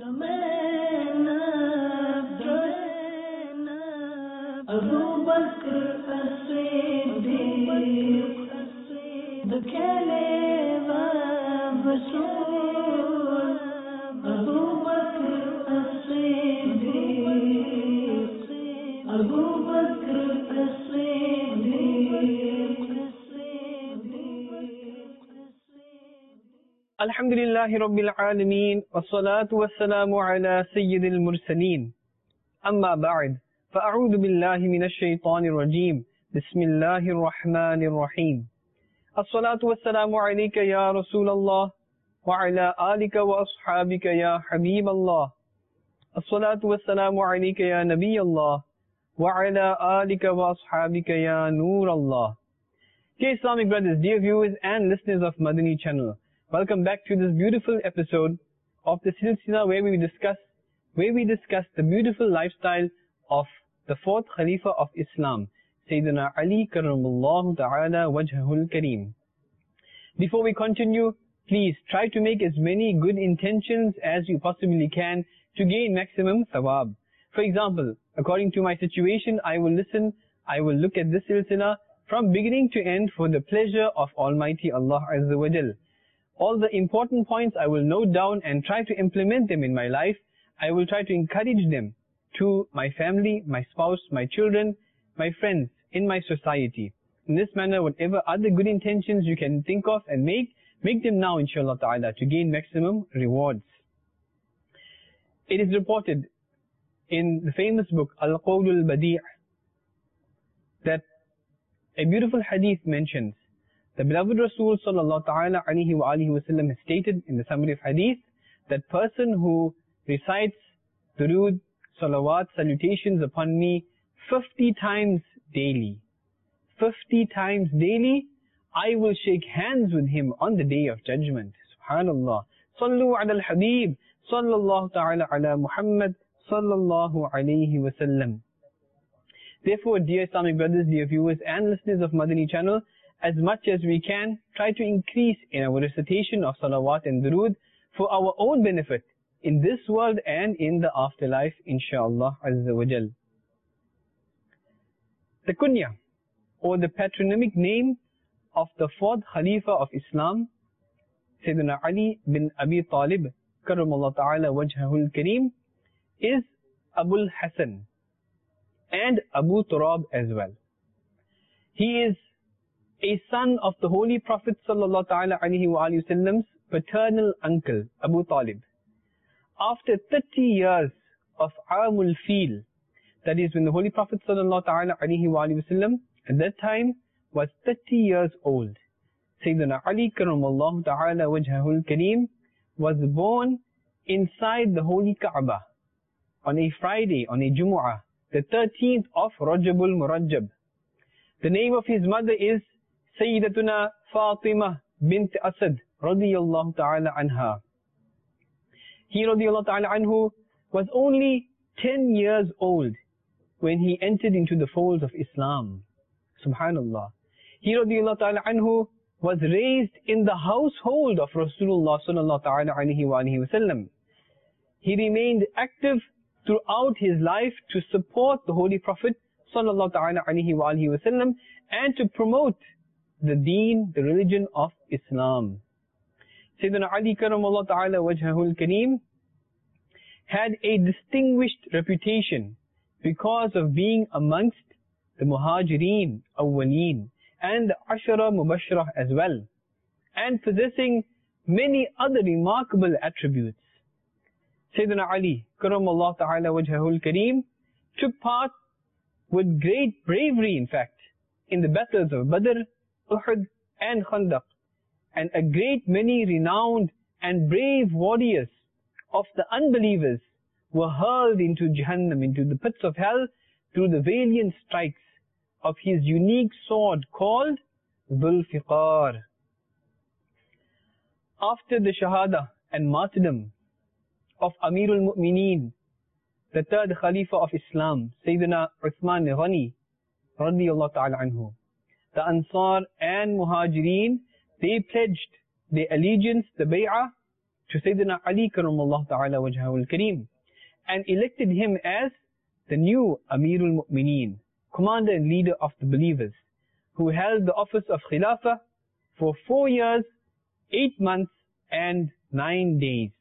Abu Bakr as-Siddiq, the Caliph of Rasul. Abu Bakr as-Siddiq, Abu Bakr as-Siddiq. Alhamdulillahi Rabbil Alameen, wassalatu wassalamu ala Sayyidil Mursaleen. Amma ba'd, fa'a'udhu billahi minash shaitanir rajeem. Bismillahir Rahmanir Rahim. As-salatu wassalamu alayka ya Rasulallah, wa ala alika wa ashabika ya Habiballah. As-salatu wassalamu alayka ya Nabiyallah, wa ala alika wa ashabika ya Noorallah. Dear Islamic brothers, dear viewers and listeners of Madani channel, welcome back to this beautiful episode of the Silsila where we discuss the beautiful lifestyle of the fourth Khalifa of Islam, Sayyidina Ali Karramallahu Ta'ala Wajhahul Kareem. Before we continue, please try to make as many good intentions as you possibly can to gain maximum thawab. For example, according to my situation, I will look at this Silsila from beginning to end for the pleasure of Almighty Allah Azza wa Jal. All the important points I will note down and try to implement them in my life. I will try to encourage them to my family, my spouse, my children, my friends, in my society. In this manner, whatever other good intentions you can think of and make them now, inshallah ta'ala, to gain maximum rewards. It is reported in the famous book, Al-Qawlul Badi' that a beautiful hadith mentions, the beloved Rasul sallallahu ta'ala alayhi wa alihi wa sallam has stated in the summary of hadith, that person who recites durood, salawat, salutations upon me 50 times daily. 50 times daily, I will shake hands with him on the day of judgment. Subhanallah. Sallu ala al-Habib, sallallahu ta'ala ala Muhammad, sallallahu alayhi wa sallam. Therefore, dear Islamic brothers, dear viewers and listeners of Madani channel, as much as we can, try to increase in our recitation of salawat and durood for our own benefit in this world and in the afterlife, inshaAllah Azza wa Jal. The kunya, or the patronymic name of the fourth Khalifa of Islam, Sayyidina Ali bin Abi Talib, Karramallahu Ta'ala Wajhahul Kareem, is Abul Hasan and Abu Turab as well. He is a son of the Holy Prophet sallallahu ta'ala alayhi wa sallam's paternal uncle, Abu Talib. After 30 years of Amul Fil, that is when the Holy Prophet sallallahu ta'ala alayhi wa sallam at that time was 30 years old, Sayyidina Ali Karramallahu Ta'ala Wajhahul Kareem was born inside the Holy Kaaba on a Friday, on a Jumu'ah, the 13th of Rajabul Murajjab. The name of his mother is Sayyidatuna Fatima bint Asad radiyallahu ta'ala anha. He radiyallahu ta'ala anhu was only 10 years old when he entered into the folds of Islam. Subhanallah. He radiyallahu ta'ala anhu was raised in the household of Rasulullah sallallahu ta'ala alayhi wa sallam. He remained active throughout his life to support the Holy Prophet sallallahu ta'ala alayhi wa sallam and to promote the deen, the religion of Islam. Sayyidina Ali Karramallahu Ta'ala Wajhahul Kareem had a distinguished reputation because of being amongst the Muhajireen Awwaleen and the Ashara Mubashirah as well, and possessing many other remarkable attributes. Sayyidina Ali Karramallahu Ta'ala Wajhahul Kareem took part with great bravery, in fact, in the battles of Badr, Uhud and Khandaq, and a great many renowned and brave warriors of the unbelievers were hurled into Jahannam, into the pits of hell, through the valiant strikes of his unique sword called Dhul Fiqar. After the Shahada and martyrdom of Amirul Mu'mineen, the third Khalifa of Islam, Sayyidina Uthman Ghani, radiyallahu ta'ala anhu, the Ansar and Muhajireen, they pledged their allegiance, the bay'ah, to Sayyidina Ali Karamallahu Ta'ala Wajhahu al-Kareem and elected him as the new Amirul Mu'mineen, commander and leader of the believers, who held the office of Khilafah for 4 years, 8 months and 9 days.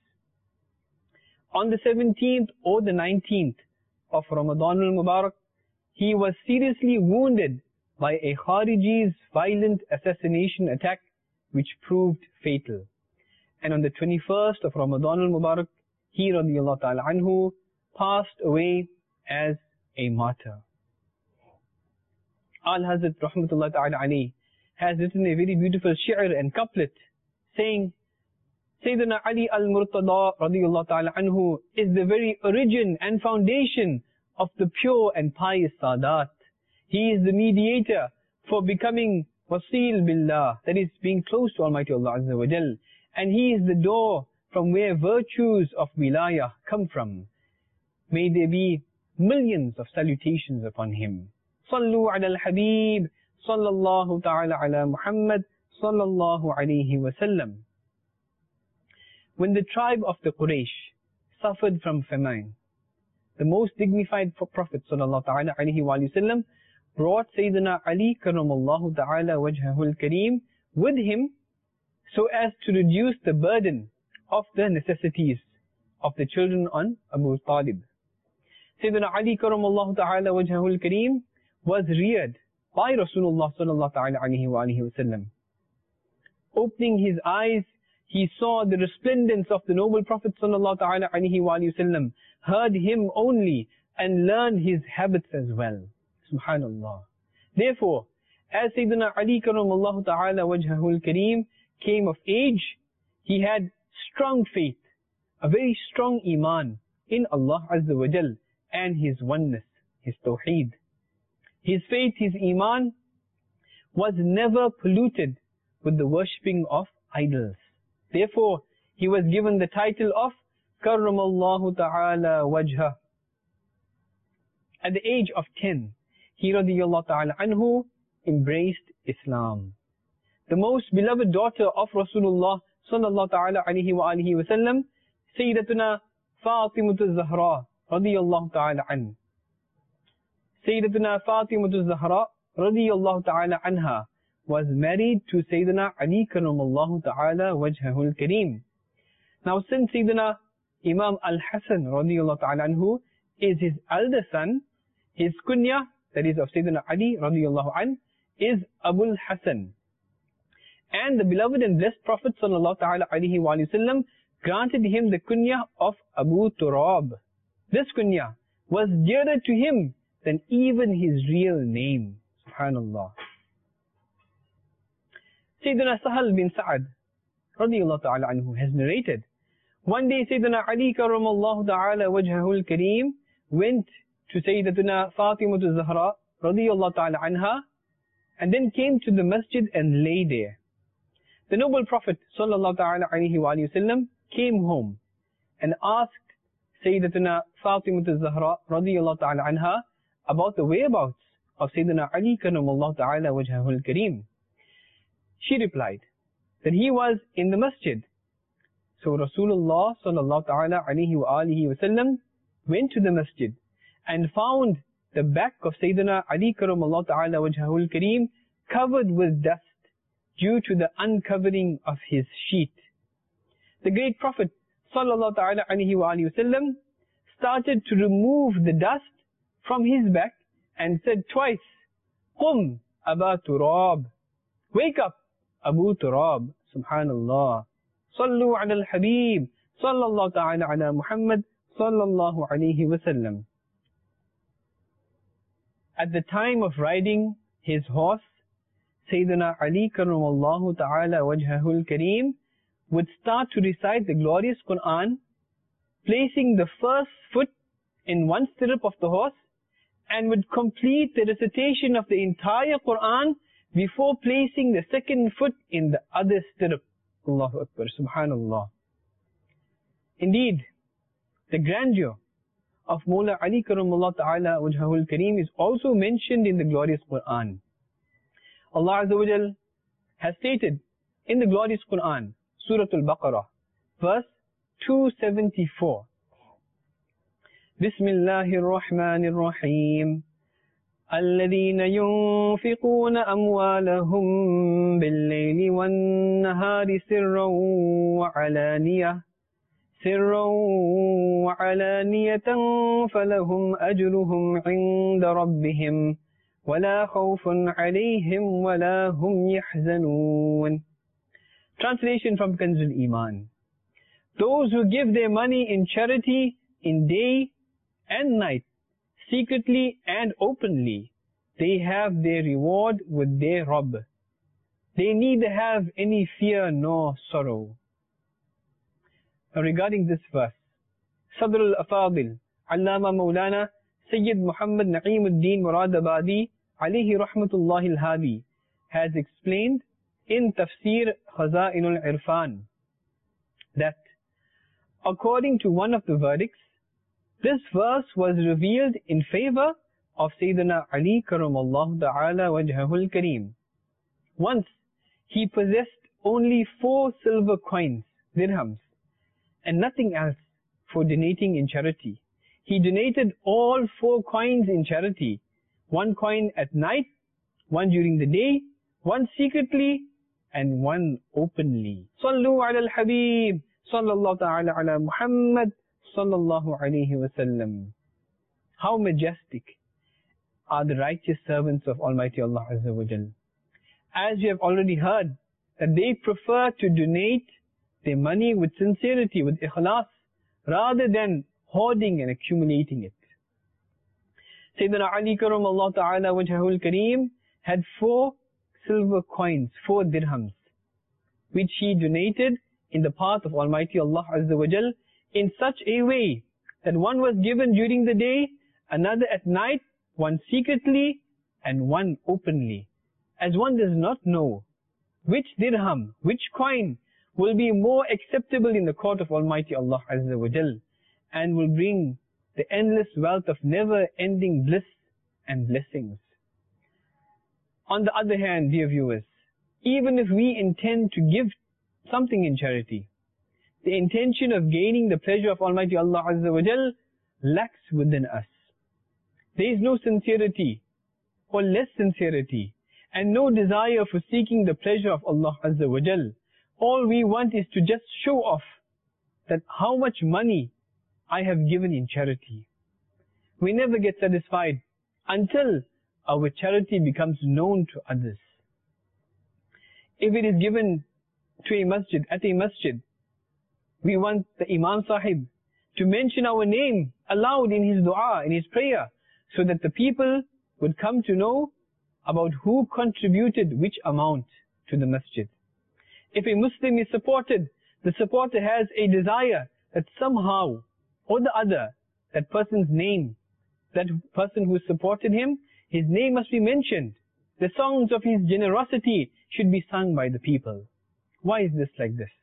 On the 17th or the 19th of Ramadan al-Mubarak, he was seriously wounded by a Khariji's violent assassination attack which proved fatal. And on the 21st of Ramadan al-Mubarak, he radiyallahu ta'ala anhu passed away as a martyr. Al-Hazrat rahmatullahi ta'ala alayhi has written a very beautiful shi'r and couplet saying, Sayyidina Ali al-Murtada radiyallahu ta'ala anhu is the very origin and foundation of the pure and pious Sadat. He is the mediator for becoming Wasil Billah, that is being close to Almighty Allah Azza wa Jal. And he is the door from where virtues of Wilayah come from. May there be millions of salutations upon him. Sallu ala al-Habib, sallallahu ta'ala ala Muhammad, sallallahu alayhi wa sallam. When the tribe of the Quraysh suffered from famine, the most dignified Prophet sallallahu ta'ala alayhi wa sallam brought Sayyidina Ali Karamallahu Ta'ala Wajhahu al-Kareem with him so as to reduce the burden of the necessities of the children on Abu Talib. Sayyidina Ali Karamallahu Ta'ala Wajhahu al-Kareem was reared by Rasulullah sallallahu ta'ala alayhi wa sallam. Opening his eyes, he saw the resplendence of the noble Prophet sallallahu ta'ala alayhi wa sallam, heard him only and learned his habits as well. Subhanallah. Therefore, as Sayyidina Ali Karamallahu Ta'ala Wajhahu al-Kareem came of age, he had strong faith, a very strong iman in Allah Azza wa Jal and His oneness, His Tawheed. His faith, his iman was never polluted with the worshipping of idols. Therefore, he was given the title of Karamallahu Ta'ala Wajha. At the age of 10, he radiyallahu ta'ala anhu embraced Islam. The most beloved daughter of Rasulullah sallallahu ta'ala alayhi wa alihi wa sallam, Sayyidatuna Fatimatu Zahra radiyallahu ta'ala an. Sayyidatuna Fatimatu Zahra radiyallahu ta'ala anha was married to Sayyidina Ali Karamallahu Ta'ala Wajhahu al-Kareem. Now since Sayyidina Imam Al-Hasan radiyallahu ta'ala anhu is his elder son, his kunya, that is of Sayyidina Ali radiyallahu an, is Abul Hasan. And the beloved and blessed Prophet sallallahu ta'ala alayhi wa sallam granted him the kunya of Abu Turab. This kunya was dearer to him than even his real name. Subhanallah. Sayyidina Sahal bin Sa'ad radiyallahu ta'ala anhu has narrated, one day Sayyidina Ali Karamallahu Ta'ala Wajhahu al-Kareem went to Sayyidatuna Fatimatu Zahra radiyallahu ta'ala anha and then came to the masjid and lay there. The noble Prophet sallallahu ta'ala alayhi wa sallam came home and asked Sayyidatuna Fatimatu Zahra radiyallahu ta'ala anha about the whereabouts of Sayyidina Ali Karamallahu Ta'ala Wajhahu al-Kareem. She replied that he was in the masjid. So Rasulullah sallallahu ta'ala alayhi wa alihi wa sallam went to the masjid and found the back of Sayyidina Ali Karamallahu Ta'ala Wajhahu al-Kareem covered with dust due to the uncovering of his sheet. The great Prophet sallallahu ta'ala alayhi wa alihi wa sallam started to remove the dust from his back and said twice, Qum Aba Turab, wake up Abu Turab. Subhanallah. Sallu ala al-Habib, sallallahu ta'ala ala Muhammad, sallallahu alayhi wa sallam. At the time of riding his horse, Sayyidina Ali Karamallahu Ta'ala Wajhahu al-Kareem would start to recite the glorious Quran, placing the first foot in one stirrup of the horse, and would complete the recitation of the entire Quran before placing the second foot in the other stirrup. Allahu Akbar, Subhanallah. Indeed, the grandeur of Mawla Ali Karamallahu Ta'ala Wajhahu al-Kareem is also mentioned in the glorious Quran. Allah Azza wa Jal has stated in the glorious Quran, Surah Al-Baqarah, verse 274. Bismillahir Rahmanir Rahim. الذين ينفقون أموالهم بالليل والنهار سرا وعلانية فلهم أجرهم عند ربهم ولا خوف عليهم ولا هم يحزنون. Translation from Kanzul Iman. Those who give their money in charity in day and night, secretly and openly, they have their reward with their Rabb. They neither have any fear nor sorrow. Now regarding this verse, Sadr al-Afadil, Allama Maulana Sayyid Muhammad Na'imuddin Muradabadi, alayhi rahmatullahi al-Hadi, has explained in Tafsir Khaza'inul Irfan that according to one of the verdicts, this verse was revealed in favor of Sayyidina Ali Karamallahu Ta'ala Wajhahul Kareem. Once he possessed only 4 silver coins, dirhams, and nothing else for donating in charity. He donated all 4 coins in charity, 1 coin at night, 1 during the day, 1 secretly, and 1 openly. Sallu ala al-Habib, sallallahu ta'ala ala Muhammad, sallallahu alayhi wasallam. How majestic are the righteous servants of Almighty Allah Azza wa Jal. As you have already heard, that they prefer to donate their money with sincerity, with ikhlas, rather than hoarding and accumulating it. Sayyidina Ali Karamallahu Ta'ala Wajhahul Kareem had 4 silver coins, 4 dirhams, which he donated in the path of Almighty Allah Azza wa Jal in such a way that one was given during the day, another at night, 1 secretly, and 1 openly. As one does not know which dirham, which coin will be more acceptable in the court of Almighty Allah Azza wa Jal and will bring the endless wealth of never-ending bliss and blessings. On the other hand, dear viewers, even if we intend to give something in charity, the intention of gaining the pleasure of Almighty Allah Azza wa Jal lacks within us. There is no sincerity or less sincerity and no desire for seeking the pleasure of Allah Azza wa Jal. All we want is to just show off that how much money I have given in charity. We never get satisfied until our charity becomes known to others. If it is given to a masjid, at a masjid, we want the Imam Sahib to mention our name aloud in his dua, in his prayer, so that the people would come to know about who contributed which amount to the masjid. If a Muslim is supported, the supporter has a desire that somehow or the other, that person's name, that person who supported him, his name must be mentioned. The songs of his generosity should be sung by the people. Why is this like this?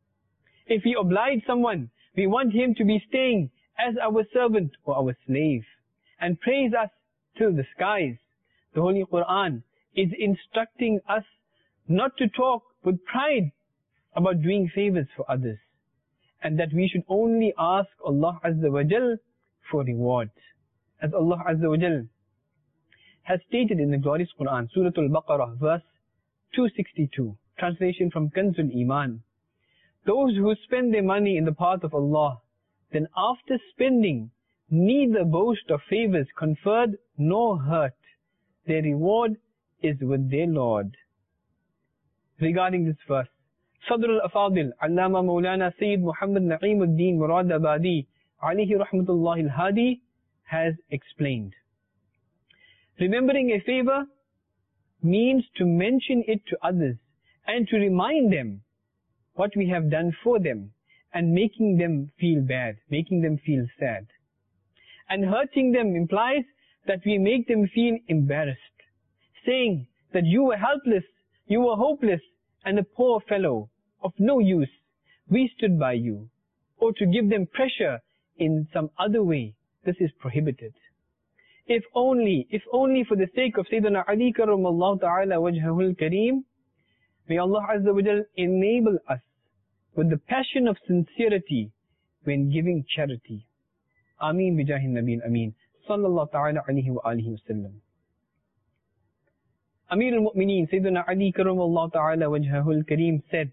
If we oblige someone, we want him to be staying as our servant or our slave and praise us till the skies. The Holy Quran is instructing us not to talk with pride about doing favors for others, and that we should only ask Allah Azza wa Jal for reward. As Allah Azza wa Jal has stated in the glorious Quran, Surah Al-Baqarah, verse 262, translation from Kanzul Iman. Those who spend their money in the path of Allah, then after spending, neither boast of favors conferred nor hurt. Their reward is with their Lord. Regarding this verse, Sadr al-Afadil, Allama Maulana Sayyid Muhammad Na'imuddin Muradabadi, alayhi rahmatullahi al-Hadi, has explained. Remembering a favor means to mention it to others and to remind them what we have done for them, and making them feel bad, making them feel sad. And hurting them implies that we make them feel embarrassed, saying that you were helpless, you were hopeless, and a poor fellow of no use. We stood by you. Or to give them pressure in some other way. This is prohibited. If only for the sake of Sayyidina Ali Karamallahu Ta'ala Wajhahul Kareem, may Allah Azza wa Jal enable us with the passion of sincerity when giving charity. Ameen bijahin Nabeen Ameen. Sallallahu ta'ala alayhi wa alihi wa sallam. Amir al-Mu'mineen Sayyidina Ali karamallahu ta'ala wajhahul kareem said,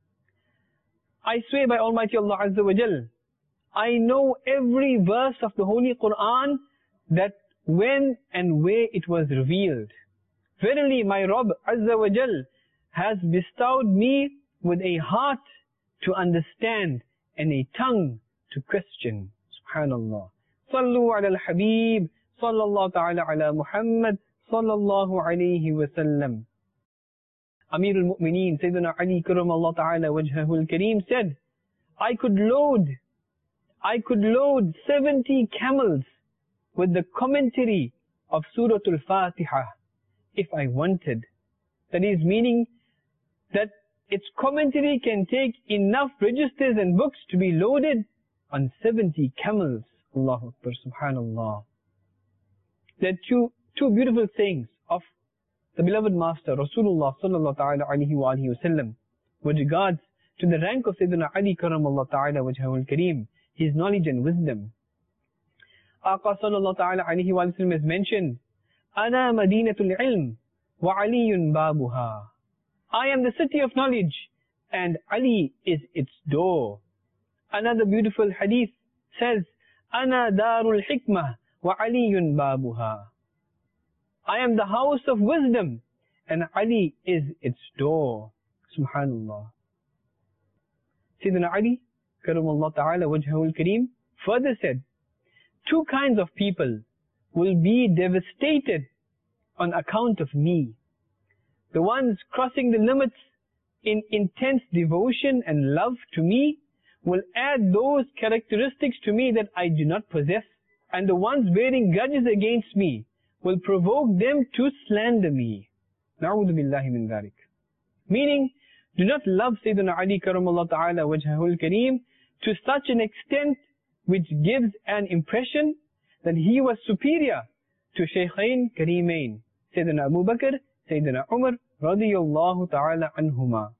I swear by Almighty Allah Azza wa Jal, I know every verse of the Holy Quran, that when and where it was revealed. Verily my Rabb Azza wa Jal has bestowed me with a heart to understand and a tongue to question. Subhanallah. Sallu ala al-Habib, sallallahu ta'ala ala Muhammad, sallallahu alayhi wa sallam. Amir al-Mu'mineen Sayyidina Ali karamallahu ta'ala wajhahul kareem said, I could load 70 camels with the commentary of Surah Al-Fatiha if I wanted. That is meaning that its commentary can take enough registers and books to be loaded on 70 camels. Allahu Akbar, subhanallah. There are two beautiful sayings of the beloved Master Rasulullah sallallahu ta'ala alayhi wa alihi wa sallam with regards to the rank of Sayyidina Ali karamallahu ta'ala wajhahul kareem, his knowledge and wisdom. Aqa sallallahu ta'ala alayhi wa sallam has mentioned, Ana madinatul ilm wa aliyun babuha. I am the city of knowledge and Ali is its door. Another beautiful hadith says, Ana darul hikmah wa aliyun babuha. I am the house of wisdom and Ali is its door. Subhanallah. Sayyidina Ali karamallahu ta'ala wajhahul kareem further said, two kinds of people will be devastated on account of me. The ones crossing the limits in intense devotion and love to me will add those characteristics to me that I do not possess, and the ones bearing grudges against me will provoke them to slander me. Na'udhu billahi min dharik. Meaning, do not love Sayyidina Ali karamallahu ta'ala wajhahul kareem to such an extent which gives an impression that he was superior to Shaykhain Kareemain, Sayyidina Abu Bakr, Sayyidina Umar, radiyallahu ta'ala anhuma.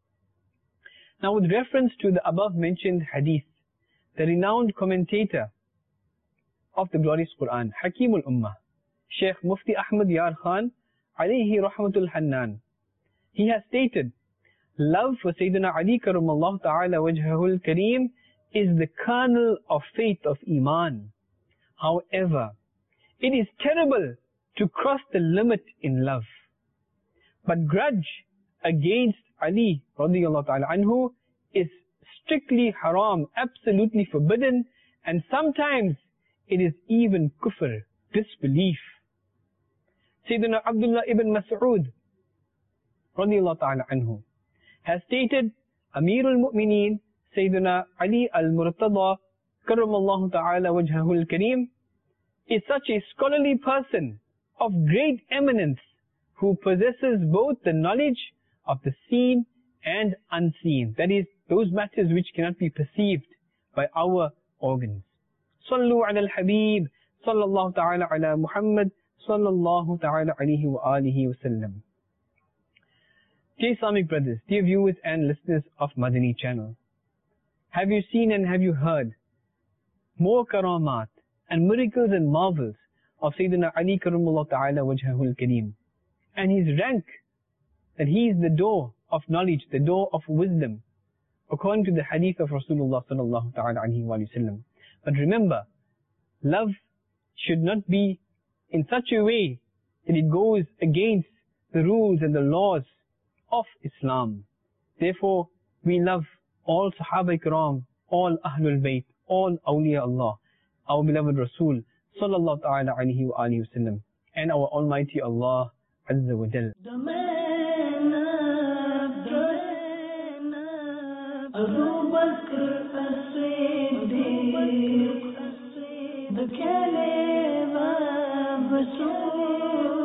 Now with reference to the above mentioned hadith, the renowned commentator of the glorious Quran, Hakimul Ummah, Shaykh Mufti Ahmad Yar Khan, alayhi rahmatul hannan, he has stated, love for Sayyidina Ali karamallahu ta'ala wajhahul kareem is the kernel of faith of Iman. However, it is terrible to cross the limit in love. But grudge against Ali radiyallahu ta'ala anhu is strictly haram, absolutely forbidden, and sometimes it is even kufr, disbelief. Sayyidina Abdullah ibn Mas'ud radiyallahu ta'ala anhu has stated, Amirul Mu'mineen Sayyidina Ali al-Murtada karamallahu ta'ala wajhahul kareem is such a scholarly person of great eminence who possesses both the knowledge of the seen and unseen, that is, those matters which cannot be perceived by our organs. Sallu ala al-Habib, sallallahu ta'ala ala Muhammad, sallallahu ta'ala alayhi wa alihi wa sallam. Dear Islamic brothers, dear viewers and listeners of Madani channel, have you seen and have you heard more karamat and miracles and marvels of Sayyidina Ali karamallahu ta'ala wajhahul kareem, and his rank, that he is the door of knowledge, the door of wisdom, according to the hadith of Rasulullah sallallahu ta'ala alayhi wa sallam. But remember, love should not be in such a way that it goes against the rules and the laws of Islam. Therefore, we love all Sahaba Ikram, all Ahlul Bayt, all Awliya Allah, our beloved Rasul sallallahu ta'ala alayhi wa alihi wa sallam, and our Almighty Allah Azza wa Jal. Abu Bakr as-Siddiq, the Caliph of Rasul.